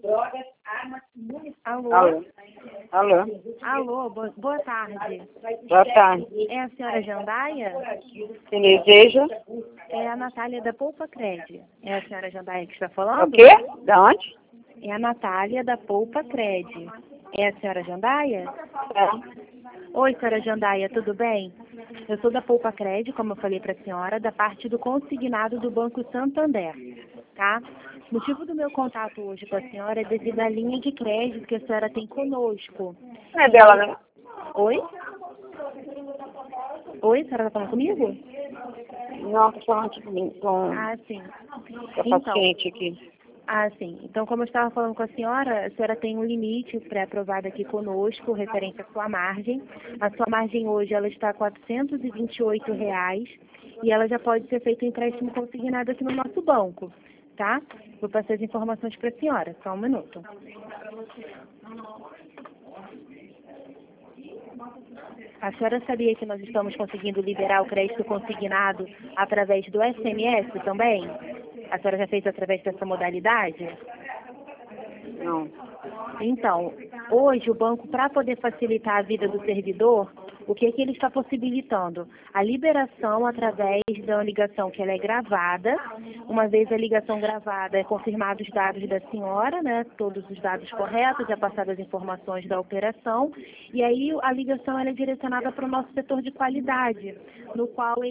Alô? Alô? Alô? Alô, boa tarde. Boa tarde. É a senhora Jandaia? Quem deseja? É a Natália da Poupa Cred. É a senhora Jandaia que está falando? O quê? Da onde? É a Natália da Poupa Cred. É a senhora Jandaia? É. Oi, senhora Jandaia, tudo bem? Eu sou da Poupa Cred, como eu falei para a senhora, da parte do consignado do Banco Santander, tá? O motivo do meu contato hoje com a senhora é devido à linha de crédito que a senhora tem conosco. Não é dela, né? Oi? Oi, a senhora está falando comigo? Não, estou falando aqui com Ah, sim. a paciente aqui. Sim. Então, como eu estava falando com a senhora tem um limite pré-aprovado aqui conosco, referente à sua margem. A sua margem hoje, ela está a R$ 428 e ela já pode ser feito empréstimo consignado aqui no nosso banco, tá? Vou passar as informações para a senhora, só um minuto. A senhora sabia que nós estamos conseguindo liberar o crédito consignado através do SMS também? A senhora já fez através dessa modalidade? Não. Então, hoje o banco, para poder facilitar a vida do servidor, o que ele está possibilitando? A liberação através da ligação que ela é gravada. Uma vez a ligação gravada, é confirmado os dados da senhora, né? Todos os dados corretos, já passadas as informações da operação. E aí a ligação ela é direcionada para o nosso setor de qualidade, no qual